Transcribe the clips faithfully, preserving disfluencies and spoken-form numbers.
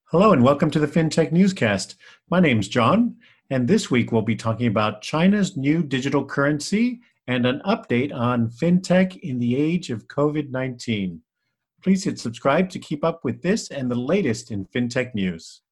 Hello and welcome to the FinTech Newscast. My name's John, and this week we'll be talking about China's new digital currency and an update on FinTech in the age of COVID nineteen. Please hit subscribe to keep up with this and the latest in FinTech news.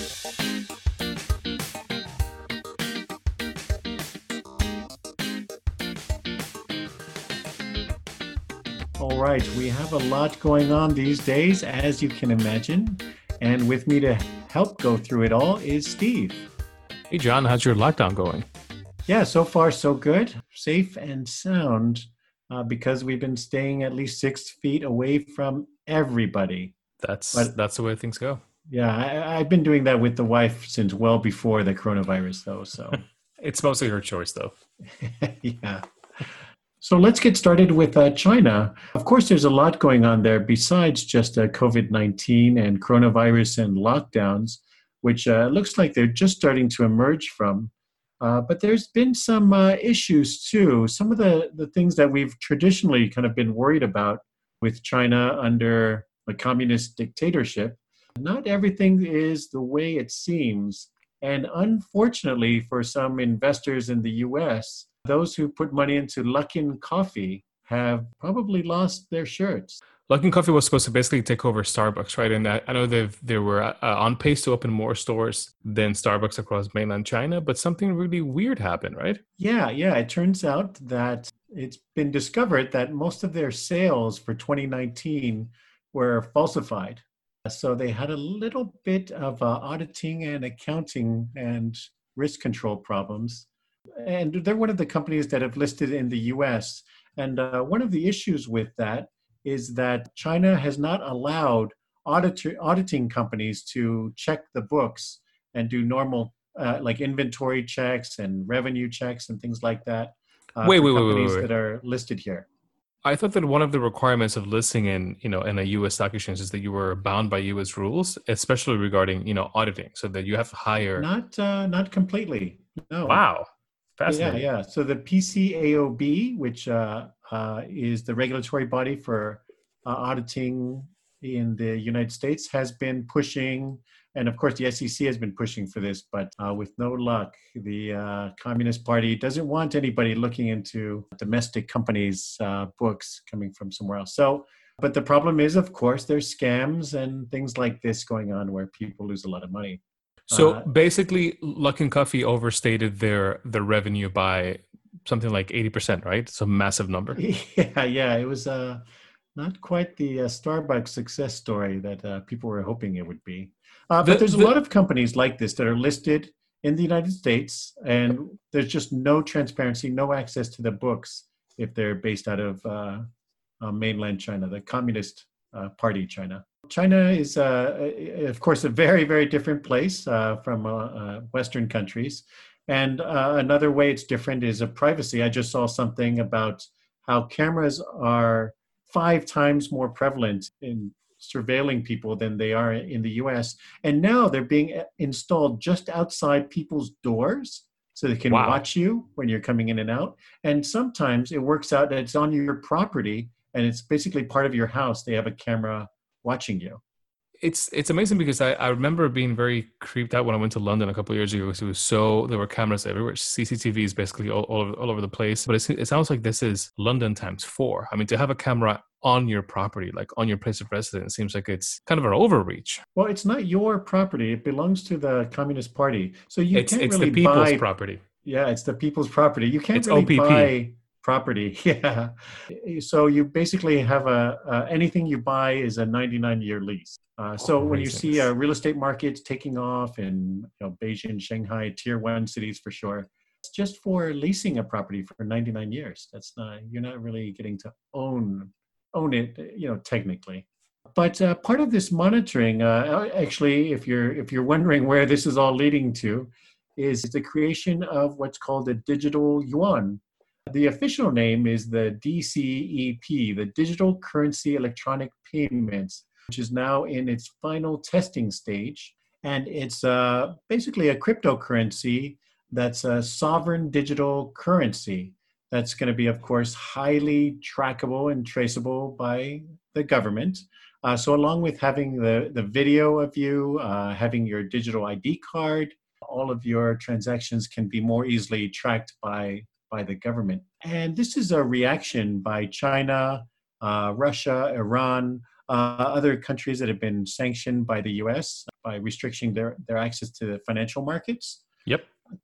All right, we have a lot going on these days, as you can imagine. And with me to help go through it all is Steve. Hey, John, how's your lockdown going? Yeah, so far so good. Safe and sound uh, because we've been staying at least six feet away from everybody. That's But, that's the way things go. Yeah, I, I've been doing that with the wife since well before the coronavirus, though. So It's mostly her choice, though. Yeah. So let's get started with uh, China. Of course, there's a lot going on there besides just uh, COVID nineteen and coronavirus and lockdowns, which uh, looks like they're just starting to emerge from. Uh, but there's been some uh, issues too. Some of the, the things that we've traditionally kind of been worried about with China under a communist dictatorship. Not everything is the way it seems. And unfortunately for some investors in the U S, those who put money into Luckin Coffee have probably lost their shirts. Luckin Coffee was supposed to basically take over Starbucks, right? And I, I know they they were uh, on pace to open more stores than Starbucks across mainland China, but something really weird happened, right? Yeah, yeah. It turns out that it's been discovered that most of their sales for twenty nineteen were falsified. So they had a little bit of uh, auditing and accounting and risk control problems. And they're one of the companies that have listed in the U S. And uh, one of the issues with that is that China has not allowed auditor, auditing companies to check the books and do normal uh, like inventory checks and revenue checks and things like that uh, wait, for wait, wait, companies wait, wait. that are listed here. I thought that one of the requirements of listing in, you know, in a U S stock exchange is that you were bound by U S rules, especially regarding, you know, auditing, so that you have to hire. Not, uh, not completely. No. Wow. Yeah, Fascinating. yeah. So the P C A O B, which uh, uh, is the regulatory body for uh, auditing in the United States, has been pushing, and of course the S E C has been pushing for this, but uh, with no luck. The uh, Communist Party doesn't want anybody looking into domestic companies' uh, books coming from somewhere else. So, but the problem is, of course, there's scams and things like this going on where people lose a lot of money. So Uh, basically, Luckin Coffee overstated their their revenue by something like eighty percent, right? It's a massive number. Yeah, yeah. It was uh, not quite the uh, Starbucks success story that uh, people were hoping it would be. Uh, but The there's a lot the of companies like this that are listed in the United States, and there's just no transparency, no access to the books if they're based out of uh, uh, mainland China, the Communist uh, Party China. China is, uh, of course, a very, very different place uh, from uh, uh, Western countries. And uh, another way it's different is a privacy. I just saw something about how cameras are five times more prevalent in surveilling people than they are in the U S. And now they're being installed just outside people's doors so they can wow. watch you when you're coming in and out. And sometimes it works out that it's on your property and it's basically part of your house. They have a camera watching you. It's it's amazing because I, I remember being very creeped out when I went to London a couple of years ago because it was so there were cameras everywhere, C C T Vs basically all, all, over, all over the place. But it, it sounds like this is London times four. I mean, to have a camera on your property, like on your place of residence, seems like it's kind of an overreach. Well, it's not your property. It belongs to the Communist Party. So you It's can't it's the really people's buy, property. yeah, it's the people's property. You can't It's really O P P. buy property. Yeah. So you basically have a, uh, anything you buy is a ninety-nine year lease. Uh, so when you see uh, Craziness. real estate markets taking off in you know, Beijing, Shanghai, tier one cities for sure, it's just for leasing a property for ninety-nine years. That's not, you're not really getting to own, own it, you know, technically. But uh, part of this monitoring, uh, actually, if you're if you're wondering where this is all leading to, is the creation of what's called a digital yuan. The official name is the D C E P, the Digital Currency Electronic Payments, which is now in its final testing stage. And it's uh, basically a cryptocurrency that's a sovereign digital currency that's going to be, of course, highly trackable and traceable by the government. Uh, so along with having the, the video of you, uh, having your digital I D card, all of your transactions can be more easily tracked by, by the government. And this is a reaction by China, uh, Russia, Iran, uh, other countries that have been sanctioned by the U S by restricting their, their access to the financial markets. Yep.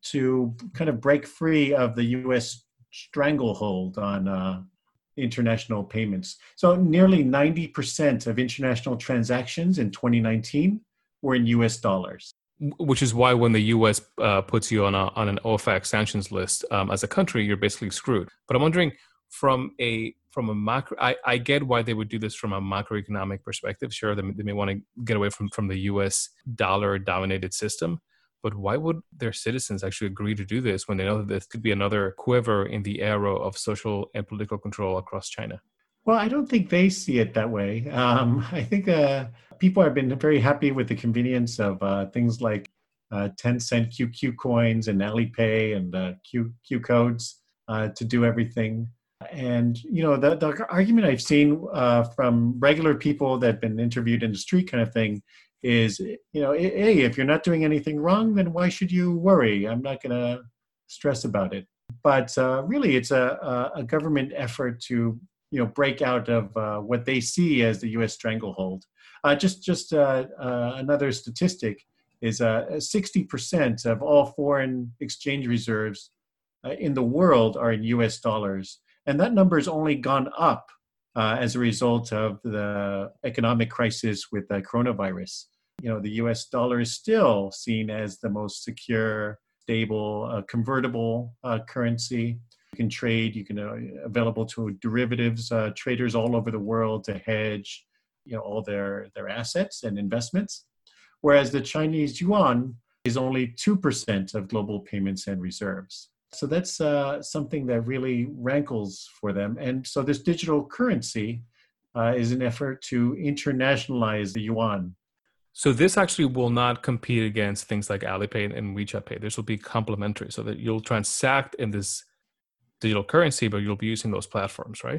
To kind of break free of the U S stranglehold on uh, international payments. So nearly ninety percent of international transactions in twenty nineteen were in U S dollars. Which is why when the U S uh, puts you on a on an OFAC sanctions list um, as a country, you're basically screwed. But I'm wondering, from a from a macro, I, I get why they would do this from a macroeconomic perspective. Sure, they, they may want to get away from, from the U S dollar-dominated system. But why would their citizens actually agree to do this when they know that this could be another quiver in the arrow of social and political control across China? Well, I don't think they see it that way. Um, I think uh, people have been very happy with the convenience of uh, things like uh, ten cent Q Q coins and Alipay and uh, Q Q codes uh, to do everything. And, you know, the, the argument I've seen uh, from regular people that have been interviewed in the street kind of thing is, you know, hey, if you're not doing anything wrong, then why should you worry? I'm not going to stress about it. But uh, really, it's a, a government effort to, you know, break out of uh, what they see as the U S stranglehold. Uh, just just uh, uh, another statistic is uh, sixty percent of all foreign exchange reserves uh, in the world are in U S dollars. And that number has only gone up uh, as a result of the economic crisis with the coronavirus. You know, the U S dollar is still seen as the most secure, stable, uh, convertible uh, currency. You can trade, you can uh, available to derivatives uh, traders all over the world to hedge, you know, all their, their assets and investments. Whereas the Chinese yuan is only two percent of global payments and reserves. So that's uh, something that really rankles for them. And so this digital currency uh, is an effort to internationalize the yuan. So this actually will not compete against things like Alipay and WeChat Pay. This will be complementary so that you'll transact in this digital currency, but you'll be using those platforms, right?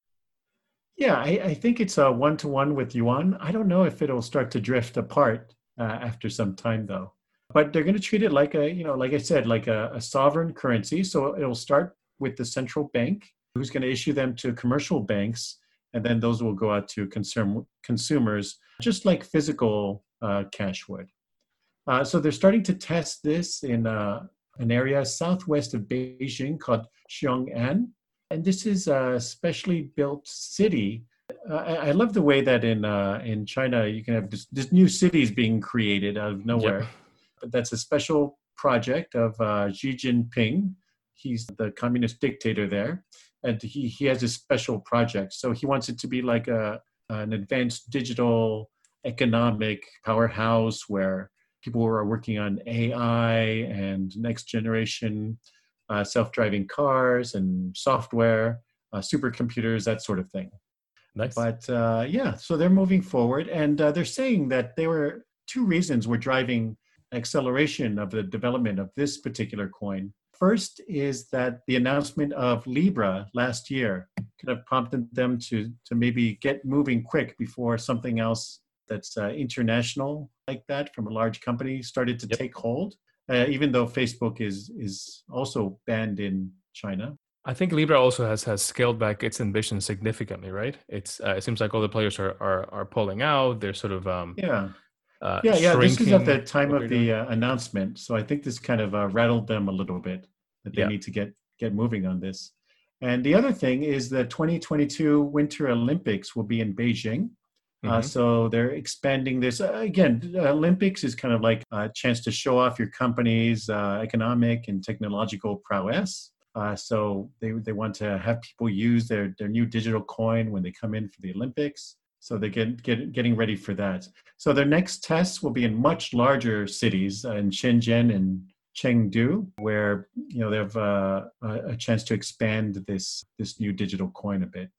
Yeah, I, I think it's a one-to-one with yuan. I don't know if it'll start to drift apart uh, after some time, though. But they're going to treat it like a, you know, like I said, like a, a sovereign currency. So it'll start with the central bank, who's going to issue them to commercial banks, and then those will go out to consum- consumers, just like physical uh, cash would. Uh, so they're starting to test this in uh, an area southwest of Beijing called Xiong'an. And this is a specially built city. Uh, I, I love the way that in uh, in China, you can have this, this new cities being created out of nowhere. Yep. But that's a special project of uh, Xi Jinping. He's the communist dictator there. And he, he has a special project. So he wants it to be like a an advanced digital economic powerhouse where people are working on A I and next generation uh, self-driving cars and software, uh, supercomputers, that sort of thing. Nice. But uh, yeah, so they're moving forward. And uh, they're saying that there were two reasons were driving acceleration of the development of this particular coin. First is that the announcement of Libra last year kind of prompted them to, to maybe get moving quick before something else that's uh, international like that from a large company started to yep. take hold, uh, even though Facebook is is also banned in China. I think Libra also has, has scaled back its ambition significantly, right? It's uh, it seems like all the players are are, are pulling out. They're sort of um, yeah. Uh, yeah, yeah. This is at the time of the uh, announcement, so I think this kind of uh, rattled them a little bit that they yeah. need to get get moving on this. And the other thing is the twenty twenty-two Winter Olympics will be in Beijing, mm-hmm. uh, so they're expanding this uh, again. Olympics is kind of like a chance to show off your company's uh, economic and technological prowess. Uh, so they they want to have people use their their new digital coin when they come in for the Olympics. So they're get, get, getting ready for that. So their next tests will be in much larger cities, uh, in Shenzhen and Chengdu, where you know they have uh, a chance to expand this this new digital coin a bit.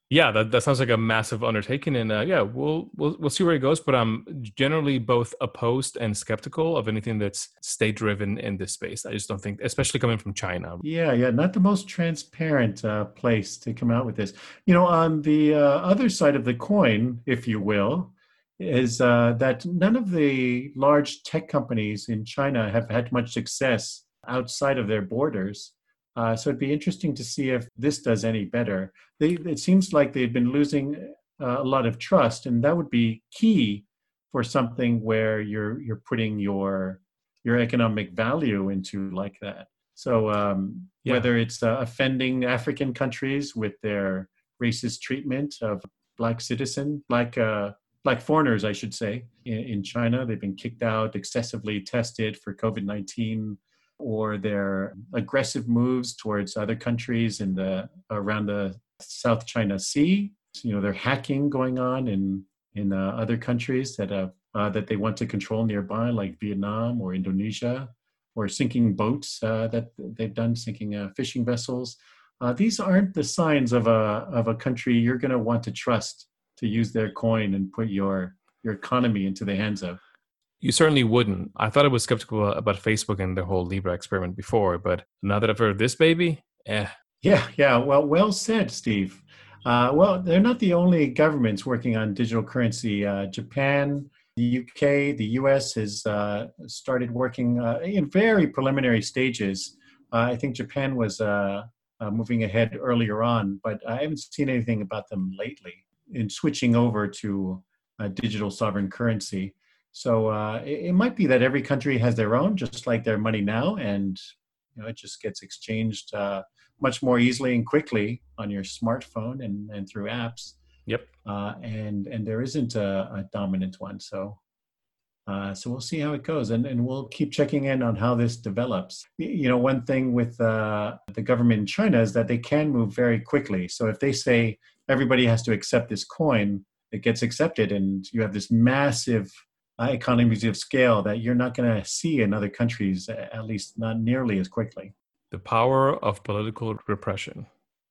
Yeah, that, that sounds like a massive undertaking, and uh, yeah, we'll we'll we'll see where it goes. But I'm generally both opposed and skeptical of anything that's state driven in this space. I just don't think, especially coming from China. Yeah, yeah, not the most transparent uh, place to come out with this. You know, on the uh, other side of the coin, if you will, is uh, that none of the large tech companies in China have had much success outside of their borders. Uh, so it'd be interesting to see if this does any better. They, it seems like they've been losing uh, a lot of trust, and that would be key for something where you're you're putting your your economic value into like that. So um, Yeah. whether it's uh, offending African countries with their racist treatment of black citizen, black uh, black foreigners, I should say, in, in China, they've been kicked out, excessively tested for COVID nineteen, or their aggressive moves towards other countries in the around the South China Sea. So, you know, they're hacking going on in in uh, other countries that have uh, that they want to control nearby, like Vietnam or Indonesia, or sinking boats uh, that they've done, sinking uh, fishing vessels. Uh, these aren't the signs of a of a country you're going to want to trust to use their coin and put your your economy into the hands of. You certainly wouldn't. I thought I was skeptical about Facebook and the whole Libra experiment before, but now that I've heard this baby, eh. Yeah, yeah. Well, well said, Steve. Uh, well, they're not the only governments working on digital currency. Uh, Japan, the U K, the U S has uh, started working uh, in very preliminary stages. Uh, I think Japan was uh, uh, moving ahead earlier on, but I haven't seen anything about them lately in switching over to a digital sovereign currency. So uh, it, it might be that every country has their own, just like their money now, and you know it just gets exchanged uh, much more easily and quickly on your smartphone and, and through apps. Yep. Uh, and and there isn't a, a dominant one. So uh, so we'll see how it goes, and and we'll keep checking in on how this develops. You know, one thing with uh, the government in China is that they can move very quickly. So if they say everybody has to accept this coin, it gets accepted, and you have this massive uh, economies of scale that you're not going to see in other countries, at least not nearly as quickly. The power of political repression.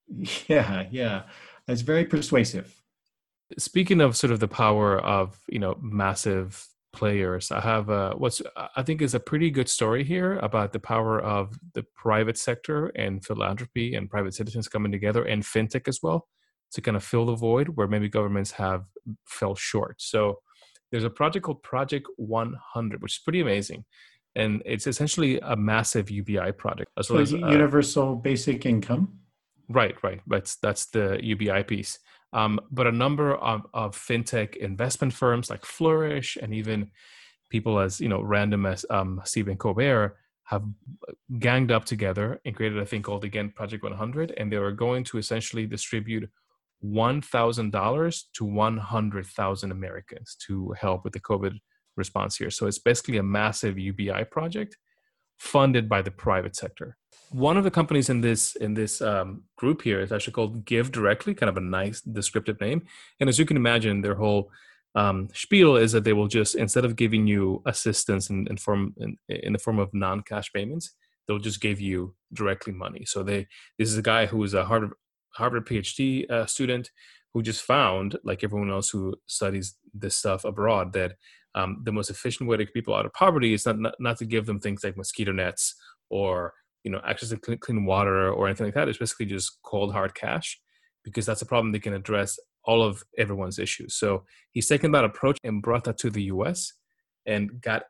Yeah, yeah, it's very persuasive. Speaking of sort of the power of, you know, massive players, I have uh, what's I think is a pretty good story here about the power of the private sector and philanthropy and private citizens coming together, and fintech as well, to kind of fill the void where maybe governments have fell short. So there's a project called Project one hundred, which is pretty amazing. And it's essentially a massive U B I project. As So well as, uh, universal basic income. Right, right. That's that's the U B I piece. Um, but a number of, of fintech investment firms like Flourish, and even people as you know random as um, Stephen Colbert, have ganged up together and created a thing called, again, Project one hundred, and they are going to essentially distribute one thousand dollars to one hundred thousand Americans to help with the COVID response here. So it's basically a massive U B I project funded by the private sector. One of the companies in this in this um, group here is actually called Give Directly, kind of a nice descriptive name. And as you can imagine, their whole um, spiel is that they will just, instead of giving you assistance in, in form in, in the form of non-cash payments, they'll just give you directly money. So they this is a guy who is a Harvard Harvard PhD uh, student who just found, like everyone else who studies this stuff abroad, that um, the most efficient way to get people out of poverty is not, not not to give them things like mosquito nets or you know access to clean, clean water or anything like that. It's basically just cold hard cash, because that's a problem they can address all of everyone's issues. So he's taken that approach and brought that to the U S and got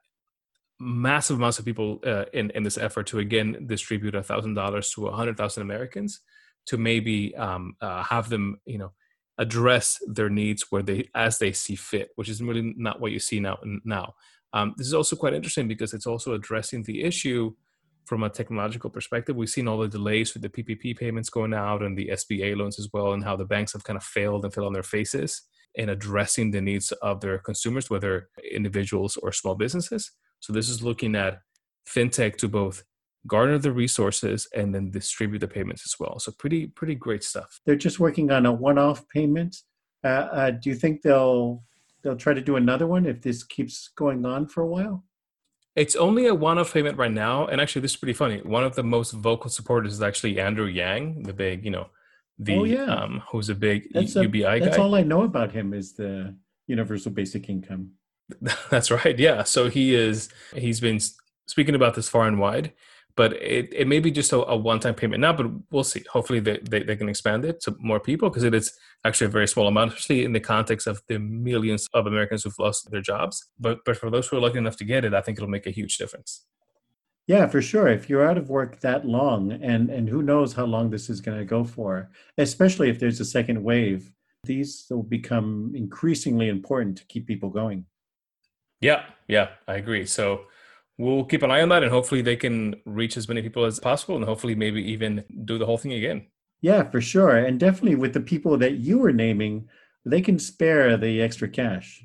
massive amounts of people uh, in in this effort to again distribute a thousand dollars to a hundred thousand Americans to maybe um, uh, have them you know address their needs where they as they see fit, which is really not what you see now. Now, um, this is also quite interesting because it's also addressing the issue from a technological perspective. We've seen all the delays with the P P P payments going out and the S B A loans as well, and how the banks have kind of failed and fell on their faces in addressing the needs of their consumers, whether individuals or small businesses. So this is looking at fintech to both garner the resources and then distribute the payments as well. So pretty, pretty great stuff. They're just working on a one-off payment. Uh, uh, do you think they'll they'll try to do another one if this keeps going on for a while? It's only a one-off payment right now. And actually, this is pretty funny. One of the most vocal supporters is actually Andrew Yang, the big, you know, Oh the yeah, um, who's a big that's U- a UBI that's guy. all I know about him is the universal basic income. That's right. Yeah. So he is, he's been s- speaking about this far and wide, but it, it may be just a, a one time payment now, but we'll see. Hopefully they, they, they can expand it to more people because it is actually a very small amount, especially in the context of the millions of Americans who've lost their jobs. But, but for those who are lucky enough to get it, I think it'll make a huge difference. Yeah, for sure. If you're out of work that long, and and who knows how long this is going to go for, especially if there's a second wave, these will become increasingly important to keep people going. Yeah. Yeah. I agree. So we'll keep an eye on that and hopefully they can reach as many people as possible and hopefully maybe even do the whole thing again. Yeah, for sure. And definitely with the people that you were naming, they can spare the extra cash.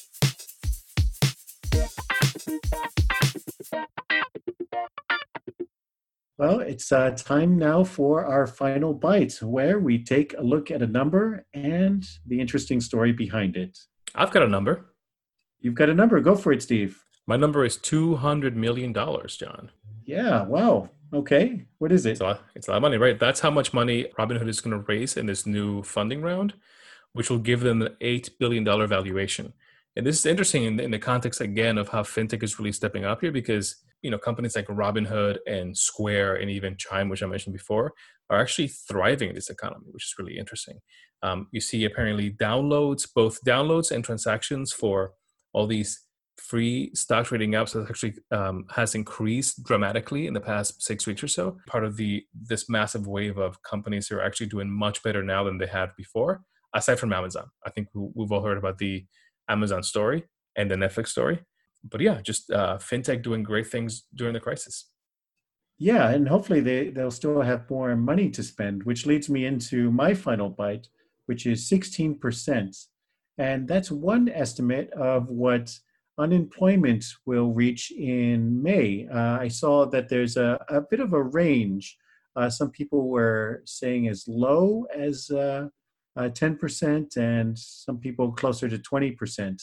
Well, it's uh, time now for our final bite, where we take a look at a number and the interesting story behind it. I've got a number. You've got a number. Go for it, Steve. My number is two hundred million dollars, John. Yeah, wow. Okay. What is It's a it? lot, it's a lot of money, right? That's how much money Robinhood is going to raise in this new funding round, which will give them an eight billion dollars valuation. And this is interesting in, in the context, again, of how fintech is really stepping up here because, you know, companies like Robinhood and Square and even Chime, which I mentioned before, are actually thriving in this economy, which is really interesting. Um, you see apparently downloads, both downloads and transactions for all these free stock trading apps that actually um, has increased dramatically in the past six weeks or so. Part of the this massive wave of companies who are actually doing much better now than they had before, aside from Amazon. I think we- we've all heard about the Amazon story and the Netflix story. But yeah, just uh, fintech doing great things during the crisis. Yeah, and hopefully they, they'll still have more money to spend, which leads me into my final bite, which is sixteen percent. And that's one estimate of what unemployment will reach in May. Uh, I saw that there's a, a bit of a range. Uh, some people were saying as low as uh, uh, ten percent, and some people closer to twenty percent.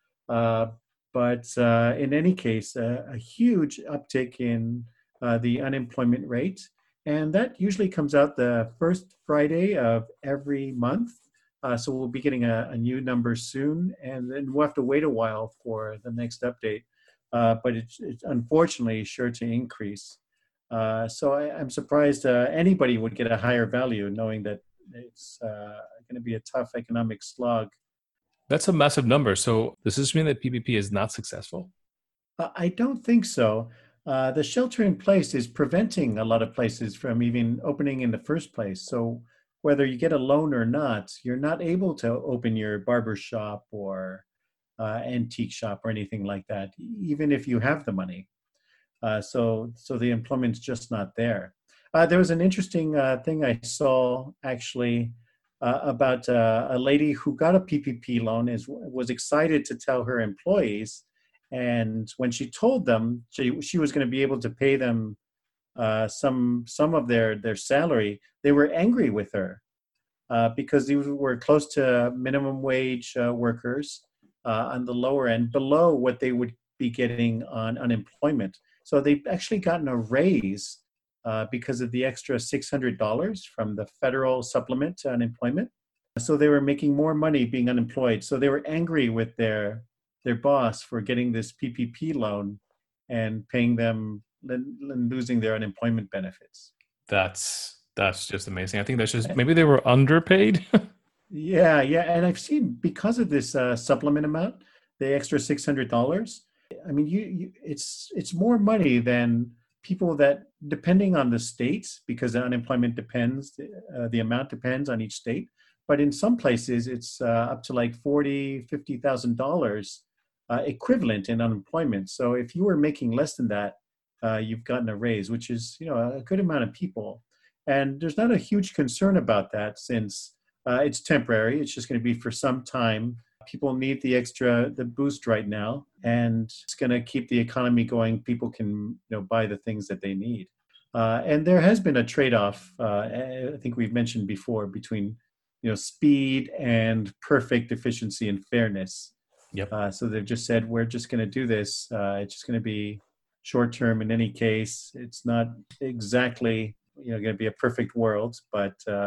Uh, but uh, in any case, uh, a huge uptick in uh, the unemployment rate. And that usually comes out the first Friday of every month. Uh, so we'll be getting a, a new number soon, and then we'll have to wait a while for the next update. Uh, but it's, it's unfortunately sure to increase. Uh, so I, I'm surprised uh, anybody would get a higher value, knowing that it's uh, going to be a tough economic slog. That's a massive number. So does this mean that P P P is not successful? Uh, I don't think so. Uh, the shelter in place is preventing a lot of places from even opening in the first place. So whether you get a loan or not, you're not able to open your barber shop or uh, antique shop or anything like that, even if you have the money. Uh, so, so the employment's just not there. Uh, there was an interesting uh, thing I saw actually uh, about uh, a lady who got a P P P loan is was excited to tell her employees, and when she told them she she was going to be able to pay them uh, some some of their their salary, they were angry with her uh, because these were close to minimum wage uh, workers uh, on the lower end, below what they would be getting on unemployment. So they've actually gotten a raise uh, because of the extra six hundred dollars from the federal supplement to unemployment. So they were making more money being unemployed. So they were angry with their their boss for getting this P P P loan and paying them and losing their unemployment benefits. That's that's just amazing. I think that's just maybe they were underpaid. Yeah, yeah, and I've seen because of this uh, supplement amount, the extra six hundred dollars. I mean, you, you, it's it's more money than people that, depending on the states, because the unemployment depends, uh, the amount depends on each state. But in some places, it's uh, up to like forty, fifty thousand dollars uh, equivalent in unemployment. So if you were making less than that, uh, you've gotten a raise, which is, you know, a good amount of people. And there's not a huge concern about that since uh, it's temporary. It's just going to be for some time. People need the extra, the boost right now, and it's going to keep the economy going. People can, you know, buy the things that they need. Uh, and there has been a trade-off. Uh, I think we've mentioned before between, you know, speed and perfect efficiency and fairness. Yep. Uh, so they've just said we're just going to do this. Uh, it's just going to be short-term in any case. It's not exactly, you know, going to be a perfect world, but uh,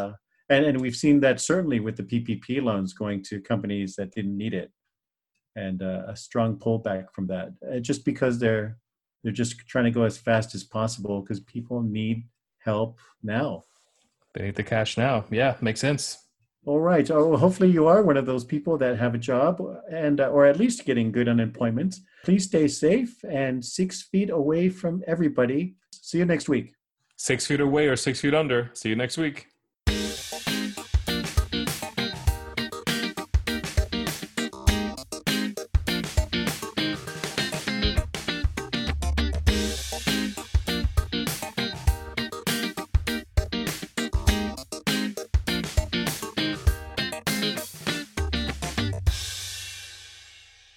And, and we've seen that certainly with the P P P loans going to companies that didn't need it, and uh, a strong pullback from that, uh, just because they're they're just trying to go as fast as possible because people need help now. They need the cash now. Yeah, makes sense. All right. Oh, hopefully you are one of those people that have a job and uh, or at least getting good unemployment. Please stay safe and six feet away from everybody. See you next week. Six feet away or six feet under. See you next week.